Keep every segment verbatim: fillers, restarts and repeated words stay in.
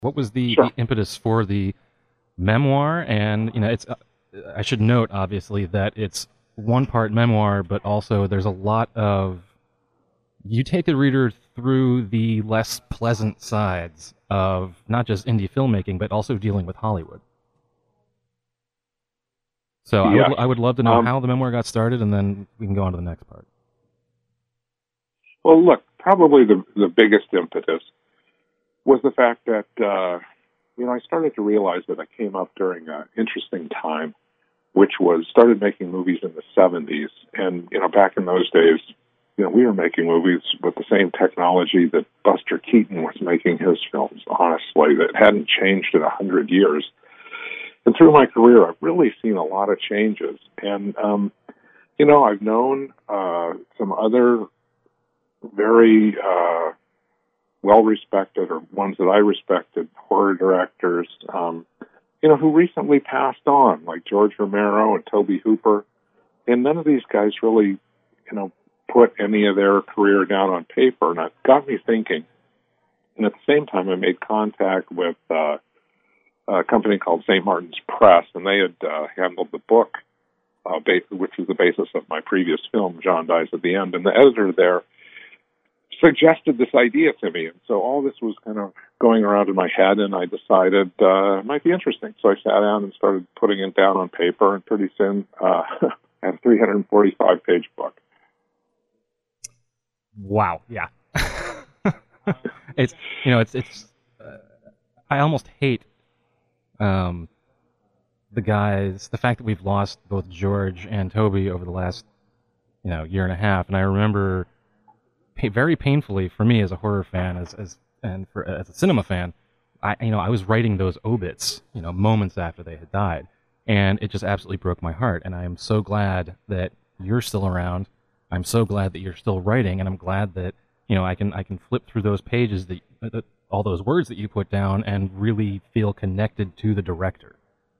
What was the, Sure. the impetus for the memoir? And, you know, it's, uh, I should note, obviously, that it's one part memoir, but also there's a lot of, you take the reader through the less pleasant sides of not just indie filmmaking, but also dealing with Hollywood. So I would Yes. I would love to know Um, how the memoir got started, and then we can go on to the next part. well, look, probably the the biggest impetus was the fact that uh, you know I started to realize that I came up during an interesting time, which was started making movies in the seventies, and you know back in those days, you know we were making movies with the same technology that Buster Keaton was making his films. Honestly, that hadn't changed in a hundred years. And through my career, I've really seen a lot of changes, and um, you know I've known uh, some other very uh, well respected, or ones that I respected, horror directors, um, you know, who recently passed on, like George Romero and Toby Hooper. And none of these guys really, you know, put any of their career down on paper. And it got me thinking. And at the same time, I made contact with uh, a company called Saint Martin's Press, and they had uh, handled the book, uh, which was the basis of my previous film, John Dies at the End. And the editor there suggested this idea to me. And so all this was kind of going around in my head, and I decided uh, it might be interesting. So I sat down and started putting it down on paper, and pretty soon uh, I had a three hundred forty-five page book. Wow. Yeah. it's you know it's it's uh, I almost hate um the guys the fact that we've lost both George and Toby over the last you know year and a half, and I remember pa- very painfully for me as a horror fan, as as and for as a cinema fan, I you know I was writing those obits you know moments after they had died, and it just absolutely broke my heart. And I am so glad that you're still around. I'm so glad that you're still writing, and I'm glad that you know I can I can flip through those pages that, that all those words that you put down and really feel connected to the director.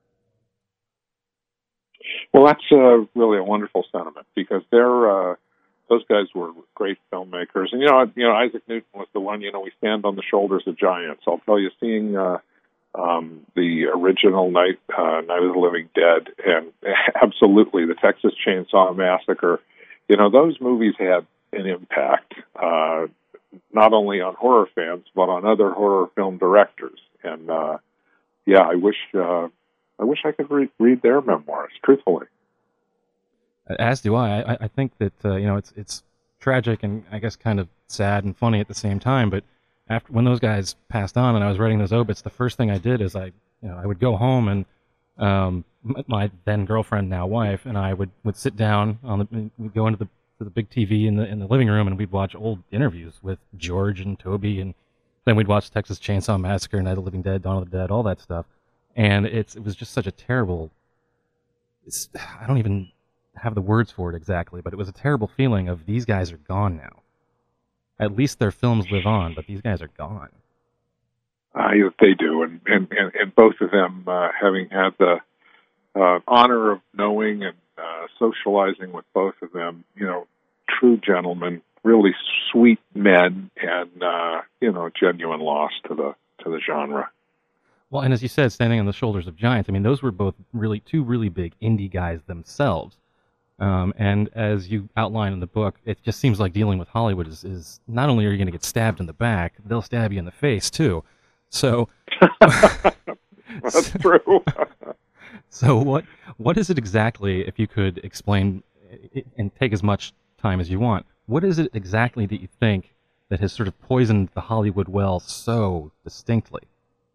Well, that's uh, really a wonderful sentiment, because they're uh, those guys were great filmmakers. And you know, you know, Isaac Newton was the one. You know, we stand on the shoulders of giants. I'll tell you, seeing uh, um, the original Night uh, Night of the Living Dead, and absolutely the Texas Chainsaw Massacre. You know, those movies had an impact uh, not only on horror fans but on other horror film directors. And uh, yeah, I wish uh, I wish I could re- read their memoirs. Truthfully. As do I. I, I think that uh, you know it's it's tragic and I guess kind of sad and funny at the same time. But after when those guys passed on and I was writing those obits, the first thing I did is I you know I would go home and um, my then girlfriend, now wife, and I would, would sit down on the we'd go into the to the big T V in the in the living room and we'd watch old interviews with George and Toby, and then we'd watch Texas Chainsaw Massacre, Night of the Living Dead, Dawn of the Dead, all that stuff. And it's it was just such a terrible. It's, I don't even have the words for it exactly, but it was a terrible feeling of these guys are gone now. At least their films live on, but these guys are gone. Uh, they do, and, and, and, and both of them uh, having had the uh, honor of knowing and uh, socializing with both of them, you know, true gentlemen, really sweet men, and uh, you know, genuine loss to the to the genre. Well, and as you said, standing on the shoulders of giants. I mean, those were both really two really big indie guys themselves. Um, and as you outline in the book, it just seems like dealing with Hollywood is, is not only are you going to get stabbed in the back, they'll stab you in the face too. So, That's true. so what what is it exactly? If you could explain it, and take as much time as you want, what is it exactly that you think that has sort of poisoned the Hollywood well so distinctly?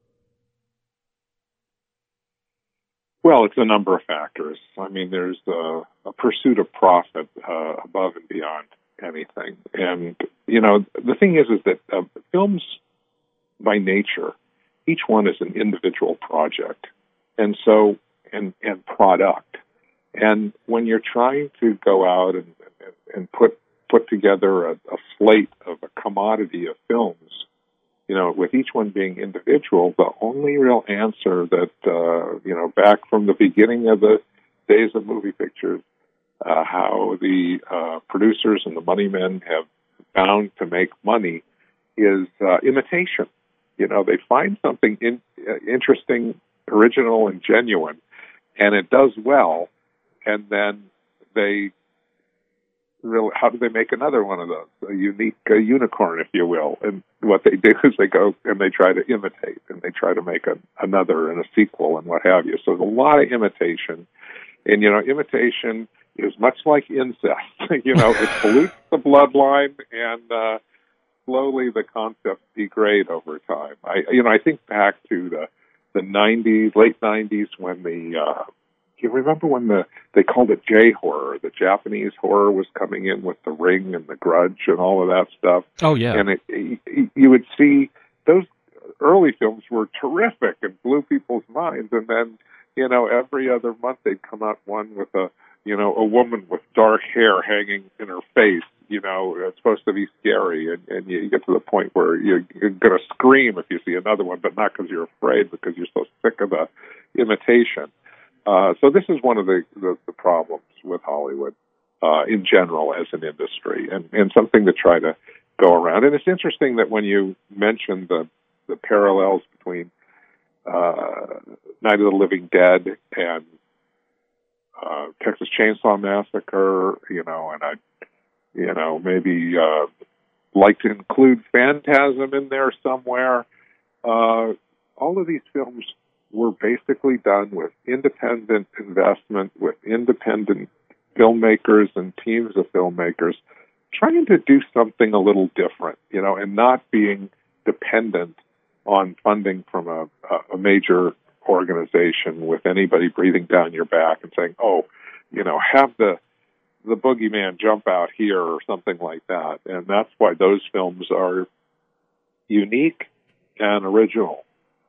Well, it's a number of factors. I mean, there's a, a pursuit of profit uh, above and beyond anything, and you know, the thing is, is that uh, films, by nature, each one is an individual project, and so and and product. And when you're trying to go out and and put put together a, a slate of a commodity of films, you know, with each one being individual, the only real answer that, uh, you know, back from the beginning of the days of movie pictures, uh, how the uh, producers and the money men have found to make money is uh, imitation. You know, they find something in, uh, interesting, original, and genuine, and it does well, and then they really, how do they make another one of those? A unique uh, unicorn, if you will. And what they do is they go and they try to imitate, and they try to make a, another and a sequel and what have you. So there's a lot of imitation. And, you know, imitation is much like incest. You know, it pollutes the bloodline, and uh, slowly the concepts degrade over time. I, you know, I think back to the the nineties, late nineties, when the uh, you remember when the they called it J horror, the Japanese horror was coming in with The Ring and The Grudge and all of that stuff. Oh yeah, and it, it, you would see those early films were terrific and blew people's minds, and then, you know, every other month they'd come out one with a, you know, a woman with dark hair hanging in her face. You know, it's supposed to be scary, and, and you get to the point where you're, you're going to scream if you see another one, but not because you're afraid, because you're so sick of the imitation. Uh, so this is one of the, the, the problems with Hollywood uh, in general as an industry, and, and something to try to go around. And it's interesting that when you mentioned the, the parallels between uh, Night of the Living Dead and uh, Texas Chainsaw Massacre, you know, and I, you know, maybe uh, like to include Phantasm in there somewhere. Uh, all of these films were basically done with independent investment, with independent filmmakers and teams of filmmakers trying to do something a little different, you know, and not being dependent on funding from a, a major organization with anybody breathing down your back and saying, oh, you know, have the the boogeyman jump out here or something like that. And that's why those films are unique and original.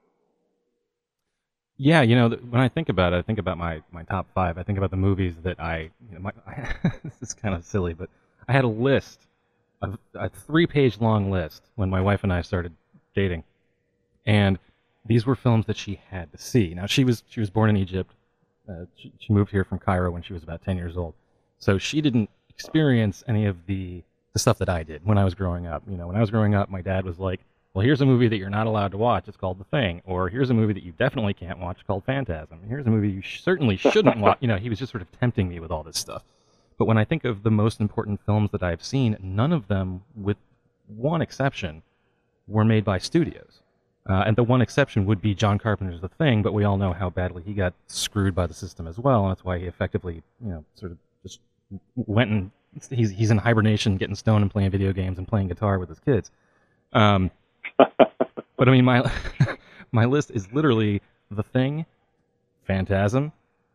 Yeah, you know, when I think about it, I think about my, my top five. I think about the movies that I, you know, my, I, this is kind of silly, but I had a list, of, a three-page long list when my wife and I started dating, and these were films that she had to see. Now, she was she was born in Egypt. Uh, she, she moved here from Cairo when she was about ten years old, so she didn't experience any of the the stuff that I did when I was growing up. You know, when I was growing up, my dad was like, well, here's a movie that you're not allowed to watch. It's called The Thing. Or here's a movie that you definitely can't watch called Phantasm. Here's a movie you sh- certainly shouldn't watch. You know, he was just sort of tempting me with all this stuff. But when I think of the most important films that I've seen, none of them, with one exception, were made by studios. Uh, and the one exception would be John Carpenter's The Thing, but we all know how badly he got screwed by the system as well, and that's why he effectively, you know, sort of just went and he's he's in hibernation, getting stoned and playing video games and playing guitar with his kids. Um, but I mean, my my list is literally The Thing, Phantasm.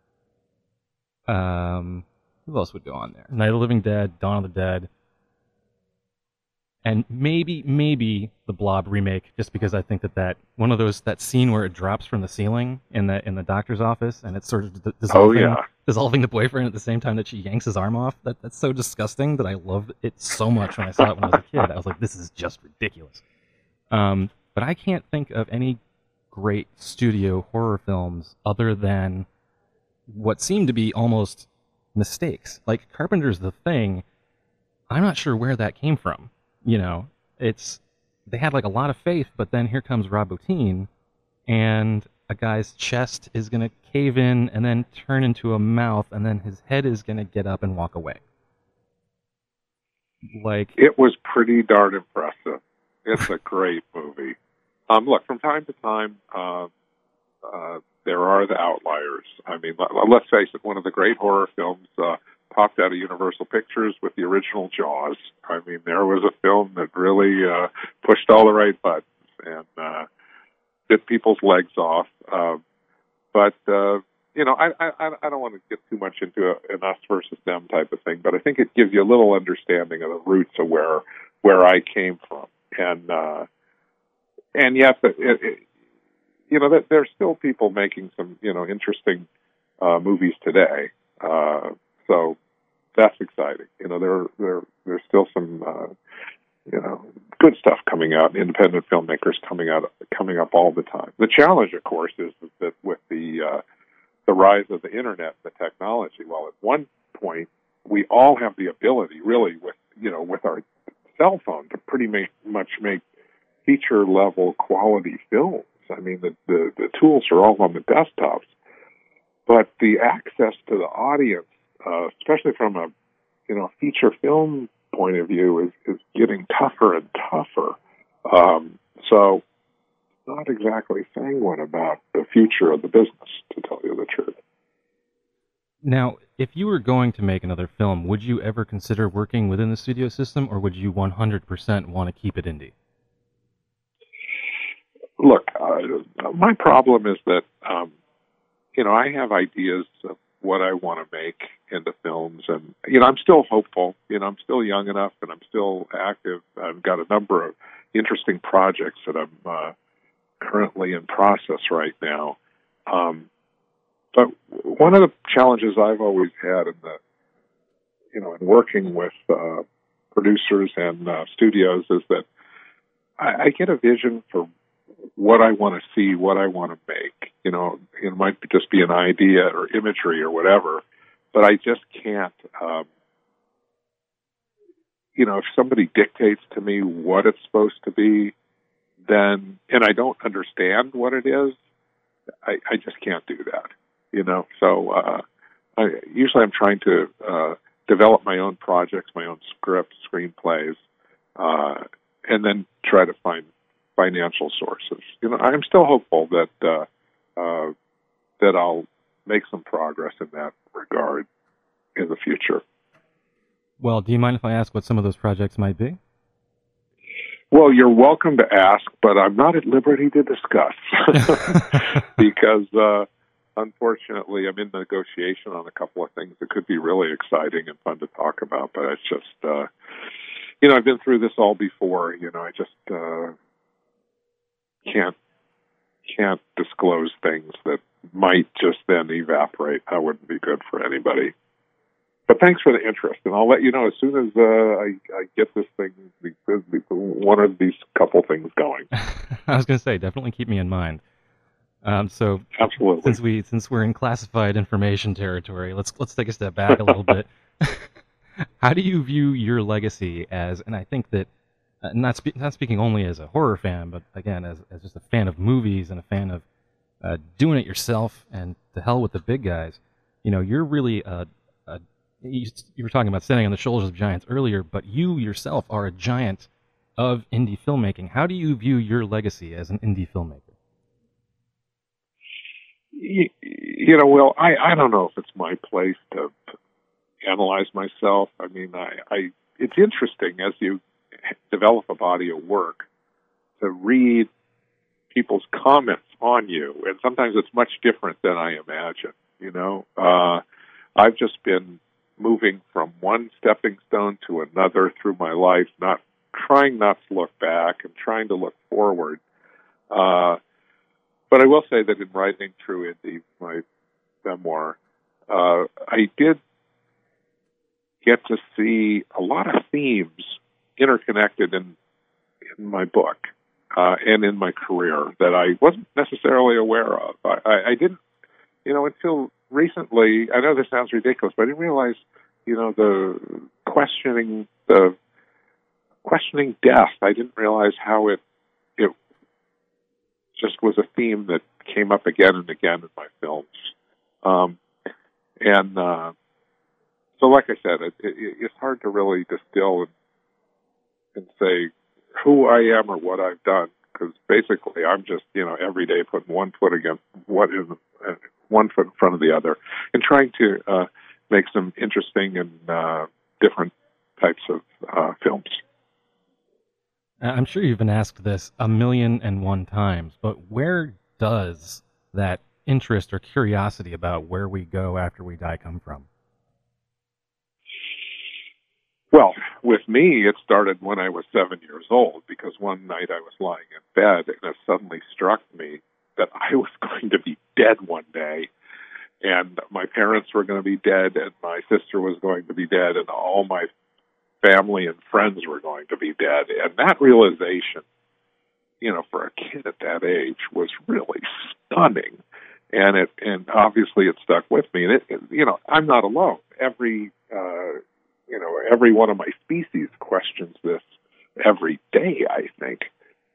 Um, who else would go on there? Night of the Living Dead, Dawn of the Dead, and maybe maybe the Blob remake, just because I think that, that one of those that scene where it drops from the ceiling in the in the doctor's office and it's sort of d- dissolving oh, yeah. dissolving the boyfriend at the same time that she yanks his arm off. That that's so disgusting that I loved it so much when I saw it when I was a kid. I was like, this is just ridiculous. Um, but I can't think of any great studio horror films other than what seem to be almost mistakes. Like Carpenter's The Thing, I'm not sure where that came from. You know, it's they had like a lot of faith, but then here comes Rob Bottin, and a guy's chest is going to cave in and then turn into a mouth, and then his head is going to get up and walk away. Like, it was pretty darn impressive. It's a great movie. Um, look, from time to time, uh, uh, there are the outliers. I mean, let, let's face it, one of the great horror films uh, popped out of Universal Pictures with the original Jaws. I mean, there was a film that really uh, pushed all the right buttons and uh, bit people's legs off. Uh, but, uh, you know, I, I, I don't want to get too much into a, an us versus them type of thing, but I think it gives you a little understanding of the roots of where where I came from. And uh, and yet, it, it, you know, that there's still people making some, you know, interesting uh, movies today. Uh, so that's exciting. You know, there there there's still some, uh, you know, good stuff coming out. Independent filmmakers coming out coming up all the time. The challenge, of course, is that with the uh, the rise of the internet, the technology. Well, at one point, we all have the ability, really, with you know, with our cell phone, to pretty make, much make feature level quality films. I mean, the, the, the tools are all on the desktops, but the access to the audience, uh, especially from a you know feature film point of view, is, is getting tougher and tougher. Um, so, not exactly sanguine about the future of the business, to tell you the truth. Now, if you were going to make another film, would you ever consider working within the studio system, or would you one hundred percent want to keep it indie? Look, uh, my problem is that, um, you know, I have ideas of what I want to make into films, and, you know, I'm still hopeful. You know, I'm still young enough, and I'm still active. I've got a number of interesting projects that I'm uh, currently in process right now. Um, but one of the challenges I've always had in the, you know, in working with uh, producers and uh, studios is that I, I get a vision for what I want to see, what I want to make. You know, it might just be an idea or imagery or whatever, but I just can't, um, you know, if somebody dictates to me what it's supposed to be, then, and I don't understand what it is, I, I just can't do that, you know. So uh, I, usually I'm trying to uh, develop my own projects, my own scripts, screenplays, uh, and then try to find financial sources. You know, I'm still hopeful that uh, uh, that I'll make some progress in that regard in the future. Well, do you mind if I ask what some of those projects might be? Well, you're welcome to ask, but I'm not at liberty to discuss because, uh, unfortunately, I'm in negotiation on a couple of things that could be really exciting and fun to talk about. But it's just, uh, you know, I've been through this all before. You know, I just uh, can't can't disclose things that might just then evaporate. That wouldn't be good for anybody. But thanks for the interest, and I'll let you know as soon as uh, I, I get this thing, one of these couple things going. I was going to say, definitely keep me in mind. Um, so, absolutely, since we since we're in classified information territory, let's let's take a step back a little bit. How do you view your legacy as? And I think that uh, not spe- not speaking only as a horror fan, but again as as just a fan of movies and a fan of uh, doing it yourself, and to hell with the big guys. You know, you're really a, a You, you were talking about standing on the shoulders of giants earlier, but you yourself are a giant of indie filmmaking. How do you view your legacy as an indie filmmaker? You, you know, Will, I, I don't know if it's my place to analyze myself. I mean, I, I it's interesting as you develop a body of work to read people's comments on you, and sometimes it's much different than I imagine. You know, uh, I've just been moving from one stepping stone to another through my life, not trying not to look back and trying to look forward. Uh, but I will say that in writing through Indie, my memoir, uh, I did get to see a lot of themes interconnected in in my book uh, and in my career that I wasn't necessarily aware of. I, I, I didn't, you know, until recently, I know this sounds ridiculous, but I didn't realize, you know, the questioning the questioning death. I didn't realize how it it just was a theme that came up again and again in my films. Um, and uh, so, like I said, it, it, it's hard to really distill and, and say who I am or what I've done, because basically I'm just, you know, every day putting one foot against what is uh, one foot in front of the other, and trying to uh, make some interesting and uh, different types of uh, films. I'm sure you've been asked this a million and one times, but where does that interest or curiosity about where we go after we die come from? Well, with me, it started when I was seven years old, because one night I was lying in bed and it suddenly struck me that I was going to be dead one day, and my parents were going to be dead, and my sister was going to be dead, and all my family and friends were going to be dead. And that realization, you know, for a kid at that age was really stunning. And it, and obviously it stuck with me. And it, it you know, I'm not alone. Every, uh, you know, every one of my species questions this every day, I think.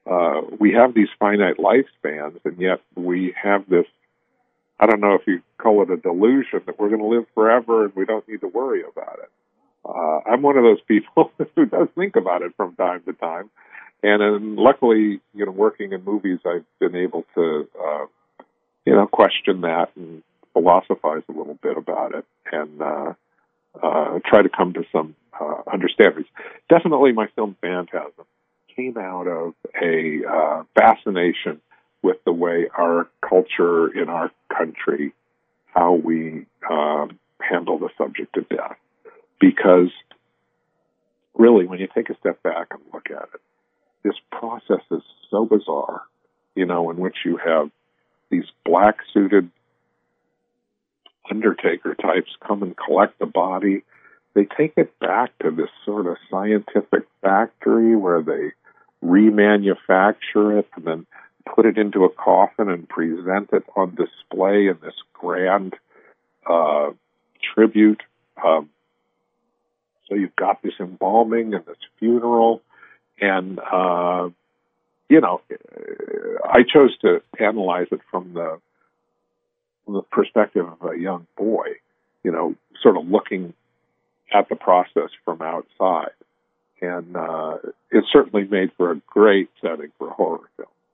uh, we have these finite lifespans, and yet we have this, I don't know if you call it a delusion, that we're going to live forever and we don't need to worry about it. Uh, I'm one of those people who does think about it from time to time. And then luckily, you know, working in movies, I've been able to, uh, you know, question that and philosophize a little bit about it and uh, uh, try to come to some uh, understandings. Definitely my film Phantasm came out of a uh, fascination with the way our culture in our country, how we um, handle the subject of death. Because really, when you take a step back and look at it, this process is so bizarre, you know, in which you have these black-suited undertaker types come and collect the body. They take it back to this sort of scientific factory where they remanufacture it and then put it into a coffin and present it on display in this grand uh, tribute. Um, So you've got this embalming and this funeral, and, uh, you know, I chose to analyze it from the, from the perspective of a young boy, you know, sort of looking at the process from outside. And uh, it certainly made for a great setting for a horror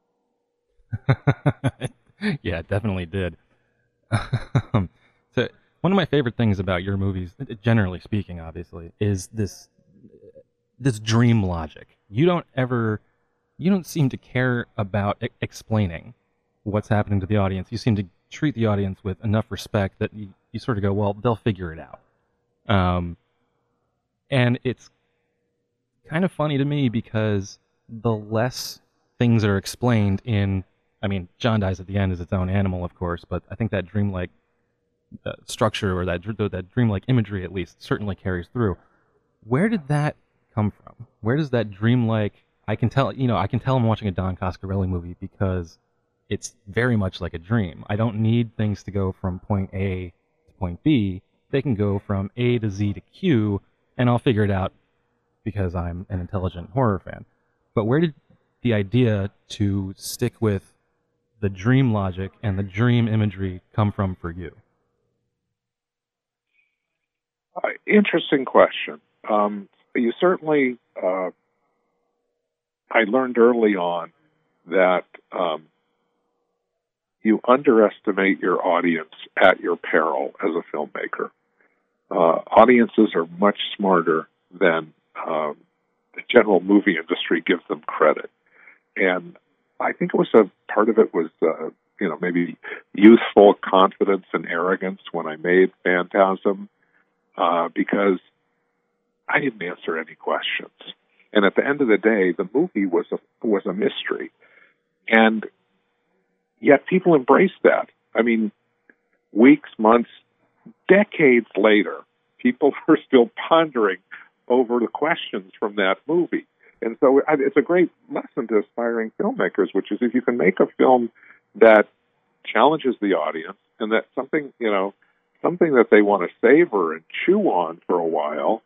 film. Yeah, it definitely did. So one of my favorite things about your movies, generally speaking, obviously, is this this dream logic. You don't ever, you don't seem to care about e- explaining what's happening to the audience. You seem to treat the audience with enough respect that you, you sort of go, well, they'll figure it out. Um, and it's kind of funny to me because the less things are explained in, I mean, John dies at the end is its own animal, of course, but I think that dreamlike uh, structure or that that dreamlike imagery, at least, certainly carries through. Where did that come from? Where does that dreamlike? I can tell, you know, I can tell I'm watching a Don Coscarelli movie because it's very much like a dream. I don't need things to go from point A to point B. They can go from A to Z to Q, and I'll figure it out because I'm an intelligent horror fan. But where did the idea to stick with the dream logic and the dream imagery come from for you? Uh, interesting question. Um, you certainly, uh, I learned early on that um, you underestimate your audience at your peril as a filmmaker. Uh, audiences are much smarter than um, the general movie industry gives them credit. And I think it was a part of it was, uh, you know, maybe youthful confidence and arrogance when I made Phantasm, uh, because I didn't answer any questions. And at the end of the day, the movie was a was a mystery, and yet people embraced that. I mean, weeks, months, decades later, people are still pondering over the questions from that movie. And so it's a great lesson to aspiring filmmakers, which is if you can make a film that challenges the audience and that something, you know, something that they want to savor and chew on for a while,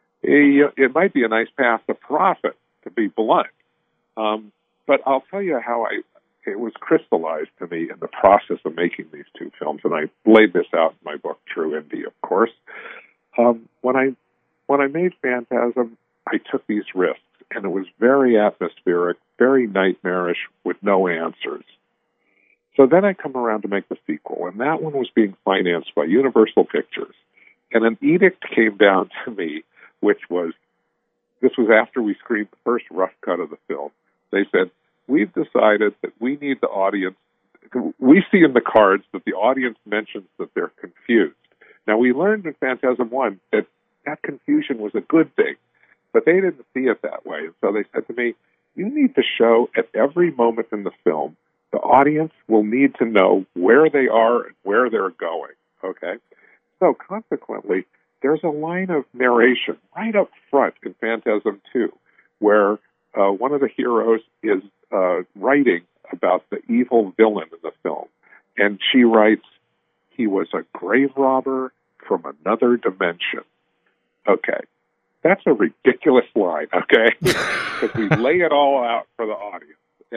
it might be a nice path to profit, to be blunt. Um, but I'll tell you how I it was crystallized to me in the process of making these two films, and I laid this out in my book, True Indie, of course. Um, when I when I made Phantasm, I took these risks, and it was very atmospheric, very nightmarish, with no answers. So then I come around to make the sequel, and that one was being financed by Universal Pictures. And an edict came down to me, which was, this was after we screened the first rough cut of the film. They said, we've decided that we need the audience, we see in the cards that the audience mentions that they're confused. Now, we learned in Phantasm one that that confusion was a good thing, but they didn't see it that way. And so they said to me, you need to show at every moment in the film, the audience will need to know where they are and where they're going, okay? So consequently, there's a line of narration right up front in Phantasm two where uh, one of the heroes is uh, writing about the evil villain in the film. And she writes, he was a grave robber from another dimension. Okay. That's a ridiculous line, okay? Because we lay it all out for the audience.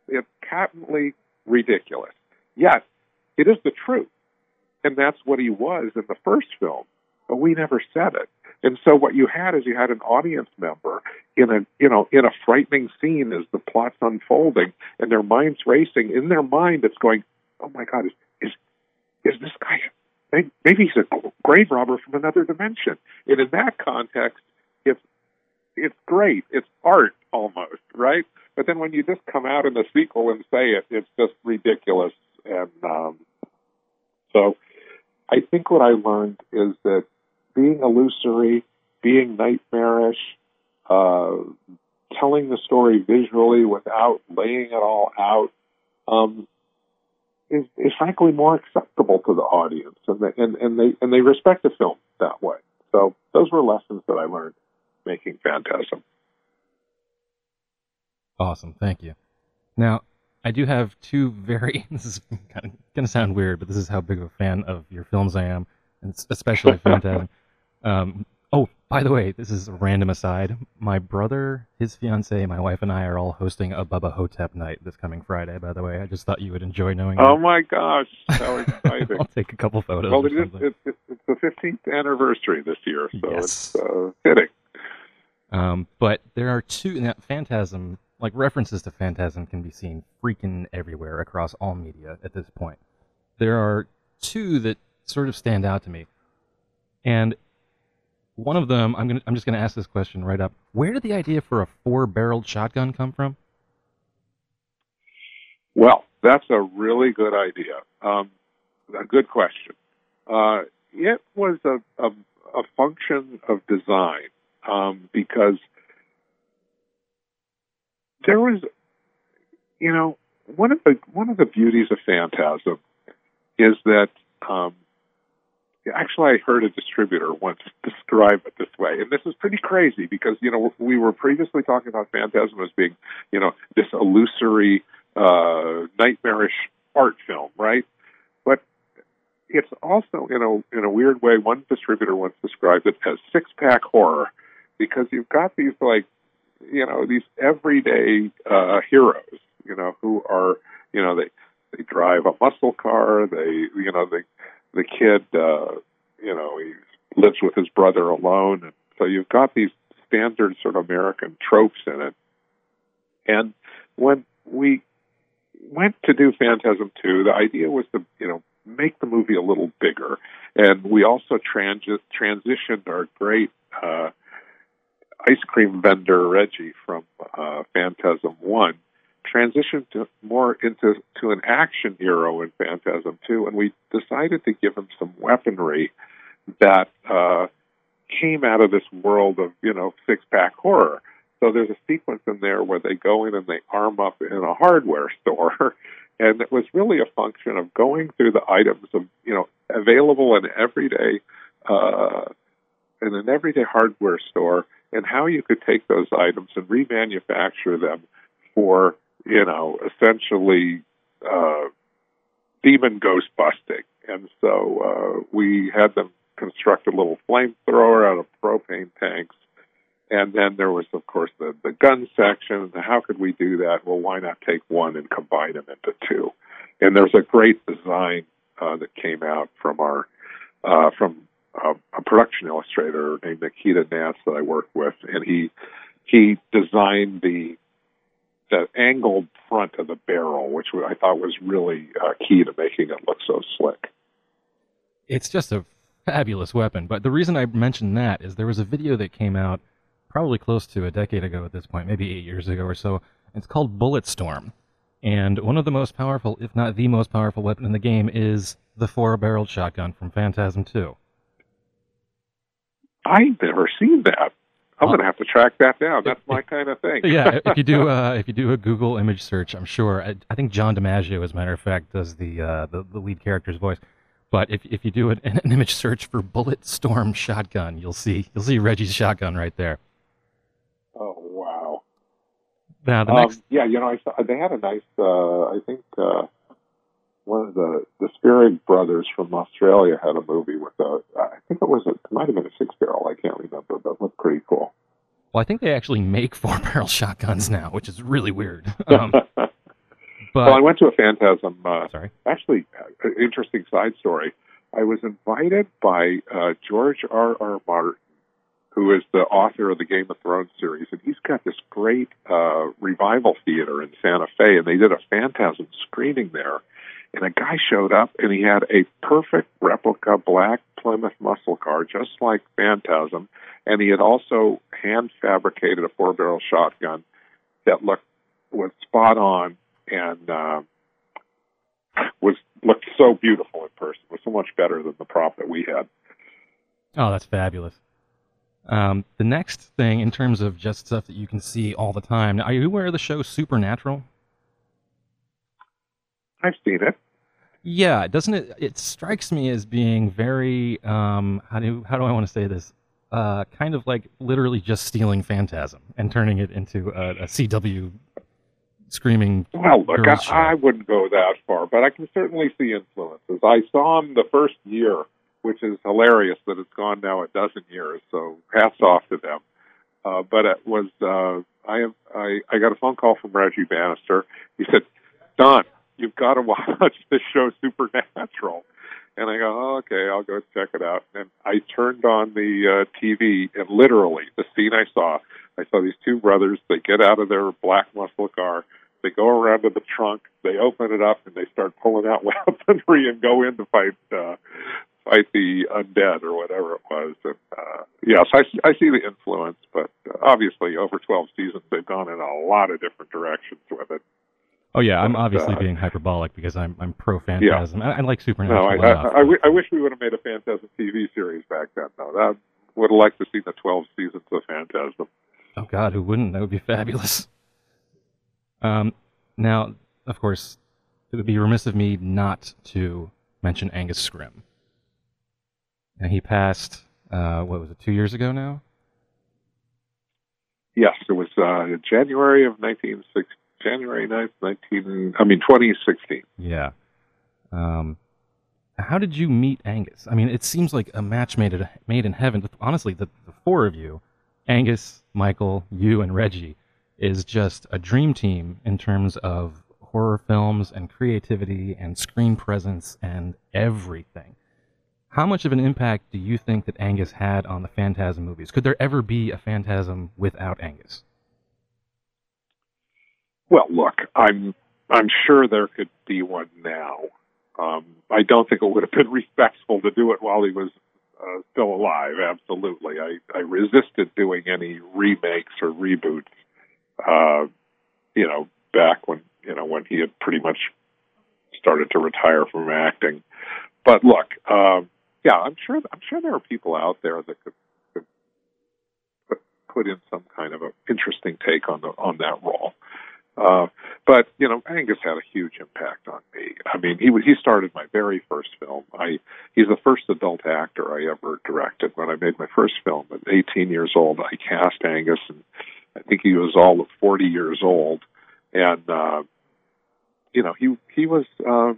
it's patently ridiculous. Yet, it is the truth. And that's what he was in the first film. But we never said it. And so what you had is you had an audience member in a, you know, in a frightening scene as the plot's unfolding and their mind's racing. In their mind, it's going, oh my God, is, is, is this guy, maybe he's a grave robber from another dimension. And in that context, it's, it's great. It's art almost, right? But then when you just come out in the sequel and say it, it's just ridiculous. And um, so I think what I learned is that being illusory, being nightmarish, uh, telling the story visually without laying it all out, um, is, is frankly more acceptable to the audience, and they, and, and they and they respect the film that way. So those were lessons that I learned making Phantasm. Awesome, thank you. Now, I do have two very, this is kind of going to sound weird, but this is how big of a fan of your films I am, and especially Phantasm. Um, oh, by the way, this is a random aside. My brother, his fiance, my wife, and I are all hosting a Bubba Hotep night this coming Friday, by the way. I just thought you would enjoy knowing Oh, that. my gosh, how exciting. I'll take a couple photos. Well, or it is, something. it's, it's the fifteenth anniversary this year, so Yes. it's uh, fitting. Um, but there are two, now, Phantasm, like references to Phantasm can be seen freaking everywhere across all media at this point. There are two that sort of stand out to me. And one of them, I'm gonna, I'm just going to ask this question right up. Where did the idea for a four-barreled shotgun come from? Well, that's a really good idea. Um, a good question. Uh, it was a, a, a function of design um, because there was, you know, one of the one of the beauties of Phantasm is that um, actually I heard a distributor once describe it this way, and this is pretty crazy because you know we were previously talking about Phantasm as being you know this illusory, uh, nightmarish art film, right? But it's also in a in a weird way. One distributor once described it as six pack horror because you've got these like. You know, these everyday uh, heroes, you know, who are, you know, they they drive a muscle car. They, you know, the the kid, uh, you know, he lives with his brother alone, and so you've got these standard sort of American tropes in it. And when we went to do Phantasm two, the idea was to, you know, make the movie a little bigger, and we also transi- transitioned our great. Uh, ice cream vendor Reggie from uh, Phantasm one transitioned to more into to an action hero in Phantasm two, and we decided to give him some weaponry that uh, came out of this world of, you know, six-pack horror. So there's a sequence in there where they go in and they arm up in a hardware store, and it was really a function of going through the items of, you know, available in everyday uh, in an everyday hardware store, and how you could take those items and remanufacture them for, you know, essentially uh, demon ghost busting. And so uh, we had them construct a little flamethrower out of propane tanks. And then there was, of course, the, the gun section. How could we do that? Well, why not take one and combine them into two? And there's a great design uh, that came out from our uh, from Uh, a production illustrator named Nikita Nance that I worked with, and he he designed the the angled front of the barrel, which I thought was really uh, key to making it look so slick. It's just a fabulous weapon, but the reason I mentioned that is there was a video that came out probably close to a decade ago at this point, maybe eight years ago or so. It's called Bulletstorm, and one of the most powerful, if not the most powerful weapon in the game is the four-barreled shotgun from Phantasm two. I've never seen that. I'm Uh, going to have to track that down. That's my kind of thing. Yeah, if you do, uh, if you do a Google image search, I'm sure. I, I think John DiMaggio, as a matter of fact, does the uh, the, the lead character's voice. But if if you do an, an image search for Bulletstorm shotgun, you'll see you'll see Reggie's shotgun right there. Oh wow! Now the um, next, yeah, you know, I saw, they had a nice. Uh, I think uh, one of the the Spearig brothers from Australia had a movie with a. I think it was a, it might have been a six barrel. I can't remember, but it looked pretty cool. well, I think they actually make four barrel shotguns now, which is really weird. Um, Well, I But went to a Phantasm. Uh, sorry. actually, uh, interesting side story. I was invited by uh, George R. R. Martin, who is the author of the Game of Thrones series, and he's got this great uh, revival theater in Santa Fe, and they did a Phantasm screening there. And a guy showed up, and he had a perfect replica black Plymouth muscle car, just like Phantasm, and he had also hand fabricated a four-barrel shotgun that looked was spot on and uh, was looked so beautiful in person. It was so much better than the prop that we had. Oh, that's fabulous. Um, the next thing, in terms of just stuff that you can see all the time, are you aware of the show Supernatural? I've seen it. Yeah, doesn't it? It strikes me as being very um, how do how do I want to say this? Uh, kind of like literally just stealing Phantasm and turning it into a, a C W screaming. Well, look, girls show. I, I wouldn't go that far, but I can certainly see influences. I saw him the first year, which is hilarious that it's gone now a dozen years. So hats off to them. Uh, but it was uh, I have I, I got a phone call from Reggie Bannister. He said, "Don, you've got to watch this show Supernatural." And I go, oh, okay, I'll go check it out. And I turned on the uh, T V, and literally, the scene I saw, I saw these two brothers. They get out of their black muscle car. They go around to the trunk. They open it up, and they start pulling out weaponry and go in to fight uh, fight the undead or whatever it was. And, uh, yes, I, I see the influence, but uh, obviously, over twelve seasons, they've gone in a lot of different directions with it. Oh yeah, I'm But, obviously uh, being hyperbolic because I'm I'm pro Phantasm. I, I like No, Supernatural I, enough. I, I, w- I wish we would have made a Phantasm T V series back then, though. That would have liked to see the twelve seasons of Phantasm. Oh God, who wouldn't? That would be fabulous. Um, now, of course, it would be remiss of me not to mention Angus Scrimm. And he passed, uh, what was it, two years ago now? Yes, it was uh, January of nineteen sixty, January ninth, nineteen. I mean twenty sixteen. Yeah. Um, how did you meet Angus? I mean, it seems like a match made it made in heaven. Honestly, the, the four of you, Angus, Michael, you, and Reggie, is just a dream team in terms of horror films and creativity and screen presence and everything. How much of an impact do you think that Angus had on the Phantasm movies? Could there ever be a Phantasm without Angus? Well, look, I'm I'm sure there could be one now. Um, I don't think it would have been respectful to do it while he was uh, still alive. Absolutely, I, I resisted doing any remakes or reboots. Uh, you know, back when you know when he had pretty much started to retire from acting. But look, um, yeah, I'm sure I'm sure there are people out there that could, could put, put in some kind of an interesting take on the on that role. Uh, but you know, Angus had a huge impact on me. I mean, he he started my very first film. I he's the first adult actor I ever directed. When I made my first film at eighteen years old, I cast Angus, and I think he was all of forty years old. And uh, you know, he he was uh,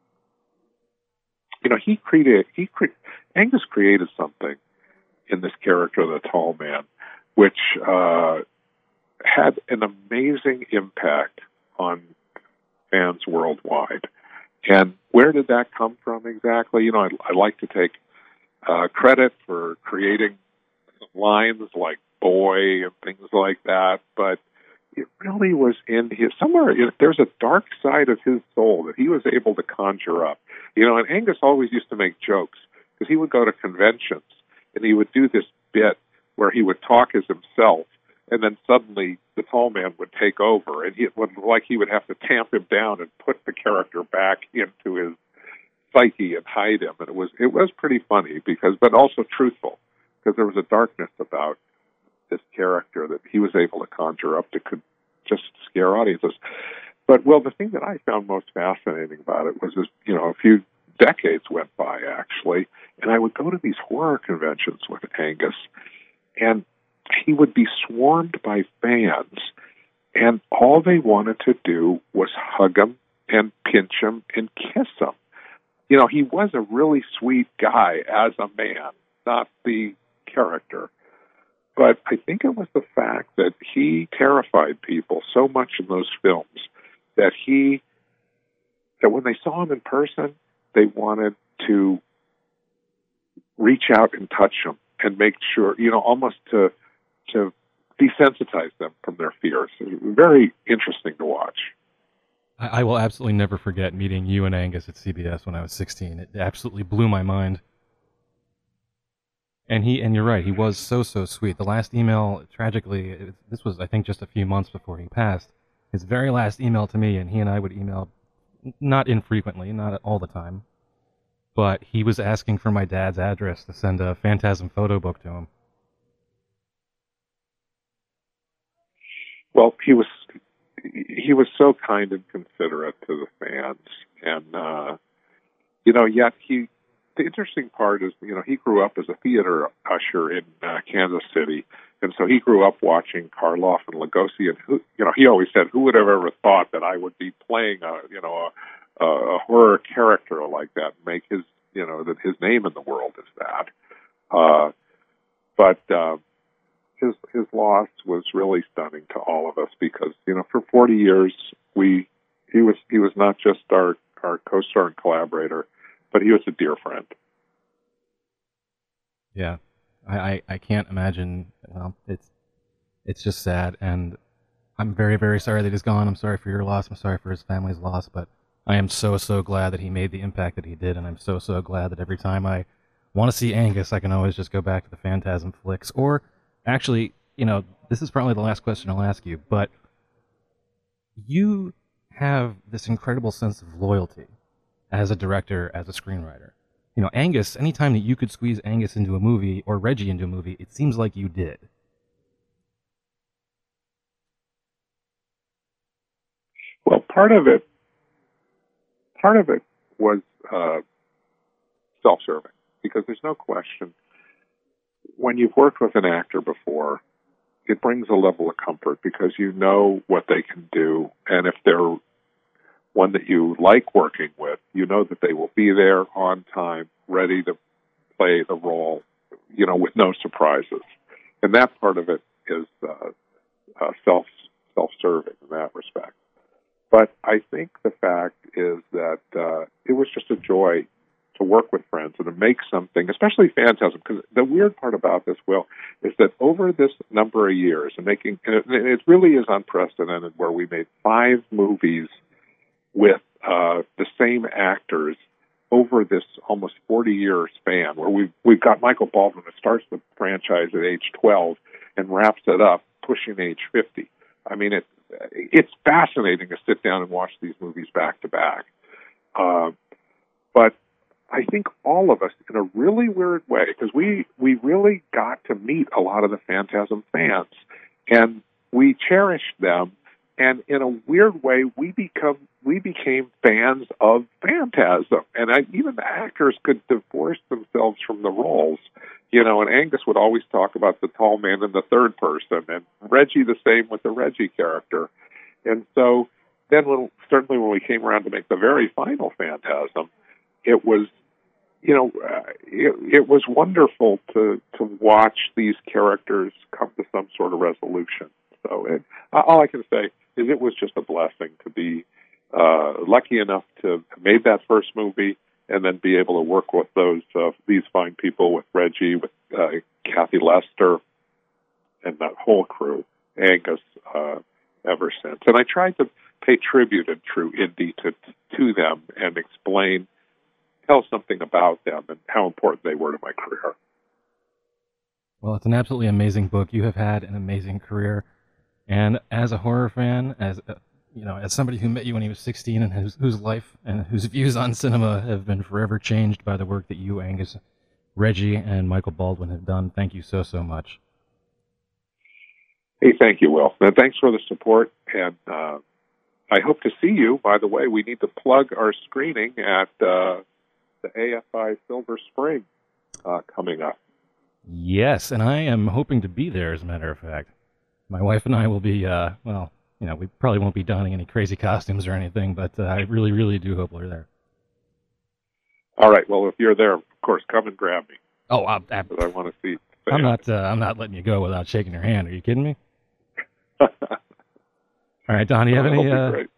you know he created he cre- Angus created something in this character, the tall man, which. Uh, had an amazing impact on fans worldwide. And where did that come from exactly? You know, I, I like to take uh, credit for creating some lines like boy and things like that, but it really was in his, somewhere, in, there's a dark side of his soul that he was able to conjure up. You know, and Angus always used to make jokes because he would go to conventions and he would do this bit where he would talk as himself. And then suddenly the tall man would take over, and he, it would like he would have to tamp him down and put the character back into his psyche and hide him. And it was it was pretty funny because, but also truthful, because there was a darkness about this character that he was able to conjure up that could just scare audiences. But well, the thing that I found most fascinating about it was this, you know, a few decades went by actually, and I would go to these horror conventions with Angus, and he would be swarmed by fans, and all they wanted to do was hug him and pinch him and kiss him. You know, he was a really sweet guy as a man, not the character. But I think it was the fact that he terrified people so much in those films that he that when they saw him in person, they wanted to reach out and touch him and make sure, you know, almost to to desensitize them from their fears. Very interesting to watch. I, I will absolutely never forget meeting you and Angus at C B S when I was sixteen. It absolutely blew my mind. And he, and you're right, he was so, so sweet. The last email, tragically, it, this was, I think, just a few months before he passed. His very last email to me, and he and I would email not infrequently, not all the time, but he was asking for my dad's address to send a Phantasm photo book to him. Well, he was he was so kind and considerate to the fans, and uh, you know, yet he. The interesting part is, you know, he grew up as a theater usher in uh, Kansas City, and so he grew up watching Karloff and Lugosi, and who, you know, he always said, "Who would have ever thought that I would be playing a, you know, a, a horror character like that, and make his, you know, that his name in the world is that." Uh, but uh, his his loss was really stunning to all of us because, you know, for forty years we he was he was not just our our co-star and collaborator, but he was a dear friend. Yeah, I, I, I can't imagine. Well, it's it's just sad, and I'm very, very sorry that he's gone. I'm sorry for your loss. I'm sorry for his family's loss, but I am so, so glad that he made the impact that he did, and I'm so, so glad that every time I want to see Angus, I can always just go back to the Phantasm flicks. Or, actually, you know, this is probably the last question I'll ask you, but you have this incredible sense of loyalty as a director, as a screenwriter. You know, Angus, anytime that you could squeeze Angus into a movie or Reggie into a movie, it seems like you did. Well, part of it, part of it was uh, self-serving, because there's no question when you've worked with an actor before, it brings a level of comfort because you know what they can do, and if they're one that you like working with, you know that they will be there on time, ready to play the role, you know, with no surprises. And that part of it is uh, uh, self, self-serving in that respect. But I think the fact is that uh, it was just a joy to work with friends and to make something, especially Phantasm, because the weird part about this, Will, is that over this number of years, and making, and it, it really is unprecedented, where we made five movies with uh, the same actors over this almost forty-year span, where we've, we've got Michael Baldwin, that starts the franchise at age twelve and wraps it up pushing age fifty. I mean, it, it's fascinating to sit down and watch these movies back to back. Uh, but I think all of us, in a really weird way, because we, we really got to meet a lot of the Phantasm fans, and we cherished them, and in a weird way, we become we became fans of Phantasm, and I, even the actors could divorce themselves from the roles, you know. And Angus would always talk about the tall man in the third person, and Reggie the same with the Reggie character. And so then, when certainly when we came around to make the very final Phantasm, it was, you know, uh, it, it was wonderful to to watch these characters come to some sort of resolution. So it, all I can say is it was just a blessing to be uh, lucky enough to have made that first movie and then be able to work with those uh, these fine people, with Reggie, with uh, Kathy Lester, and that whole crew, Angus, uh, ever since. And I tried to pay tribute in true indie to to them and explain, tell something about them and how important they were to my career. Well, it's an absolutely amazing book. You have had an amazing career. And as a horror fan, as a, you know, as somebody who met you when he was sixteen and whose, whose life and whose views on cinema have been forever changed by the work that you, Angus, Reggie, and Michael Baldwin have done, thank you so, so much. Hey, thank you, Will. And thanks for the support. And uh, I hope to see you. By the way, we need to plug our screening at uh, the A F I Silver Spring uh, coming up. Yes, and I am hoping to be there, as a matter of fact. My wife and I will be, uh, well, you know, we probably won't be donning any crazy costumes or anything, but uh, I really, really do hope we're there. All right. Well, if you're there, of course, come and grab me. Oh, I, I, I want to see. I'm not. Uh, I'm not letting you go without shaking your hand. Are you kidding me? All right, Don. Do you have any? Uh,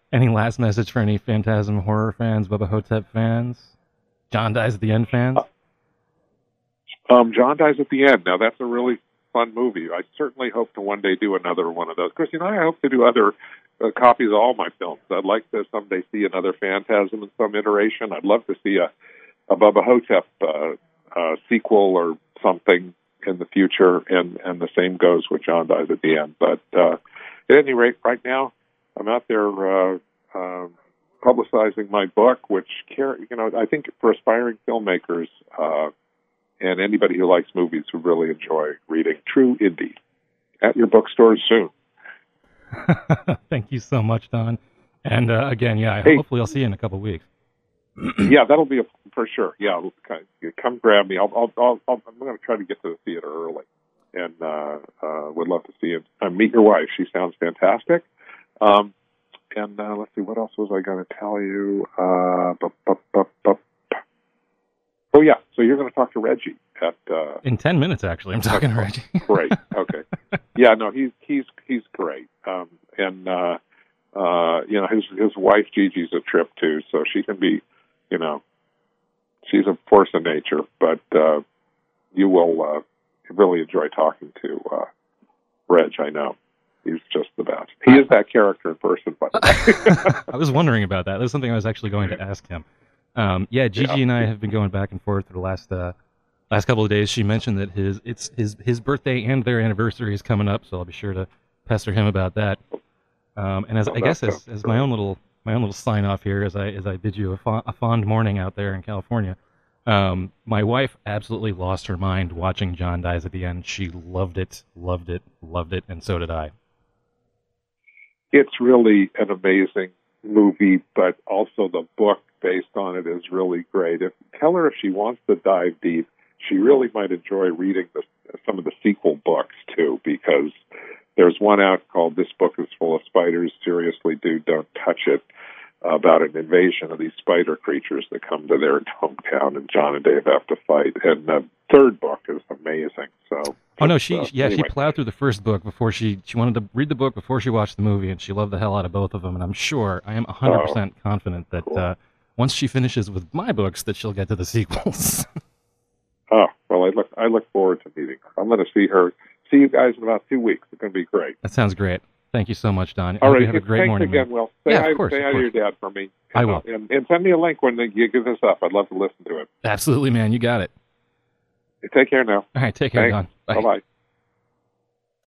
Any last message for any Phantasm horror fans, Bubba Hotep fans, John Dies at the End fans? Um, John Dies at the End. Now, that's a really fun movie. I certainly hope to one day do another one of those. Of course, you know, I hope to do other uh, copies of all my films. I'd like to someday see another Phantasm in some iteration. I'd love to see a, a Bubba Hotep uh, uh, sequel or something in the future, and, and the same goes with John Dies at the End. But uh, at any rate, right now, I'm out there uh, uh, publicizing my book, which, you know, I think for aspiring filmmakers uh, and anybody who likes movies would really enjoy reading True Indie at your bookstores soon. Thank you so much, Don. And uh, again, yeah, hey, hopefully I'll see you in a couple weeks. Yeah, that'll be a, for sure. Yeah, come grab me. I'll, I'll, I'll, I'll I'm going to try to get to the theater early, and uh, uh, would love to see you. Uh, meet your wife. She sounds fantastic. Um, and uh, let's see, what else was I going to tell you? Uh, bu- bu- bu- bu- oh yeah, so you're going to talk to Reggie at uh, in ten minutes. Actually, I'm talking to Reggie. Great. Okay. Yeah, no, he's he's he's great. Um, and uh, uh, you know, his his wife Gigi's a trip too, so she can be. You know, she's a force of nature, but uh, you will uh, really enjoy talking to uh, Reg, I know. He's just the best. He is that character in person, by the way. I was wondering about that. That was something I was actually going to ask him. Um, yeah, Gigi yeah. and I have been going back and forth for the last uh, last couple of days. She mentioned that his it's his his birthday and their anniversary is coming up, so I'll be sure to pester him about that. Um, and as oh, I guess as, as my own little my own little sign off here, as I as I bid you a, fo- a fond morning out there in California. Um, my wife absolutely lost her mind watching John Dies at the End. She loved it, loved it, loved it, and so did I. It's really an amazing movie, but also the book based on it is really great. If tell her if she wants to dive deep, she really might enjoy reading the, some of the sequel books too, because there's one out called This Book is Full of Spiders, Seriously Dude, Don't Touch It, about an invasion of these spider creatures that come to their hometown, and John and Dave have to fight. And the third book is amazing. So, oh no, she uh, yeah anyway. she plowed through the first book before she she wanted to read the book before she watched the movie, and she loved the hell out of both of them. And I'm sure I am one hundred percent oh, confident that cool. uh, once she finishes with my books, that she'll get to the sequels. Oh well, I look I look forward to meeting her. I'm going to see her. See you guys in about two weeks. It's going to be great. That sounds great. Thank you so much, Don. All right, you have a great thanks morning. again, man. Will. Say yeah, hi, of course, say of hi course. to your dad for me. I and, will. And, and send me a link when you give this up. I'd love to listen to it. Absolutely, man. You got it. Take care now. All right, take care, Thanks. Don. Bye. Bye-bye.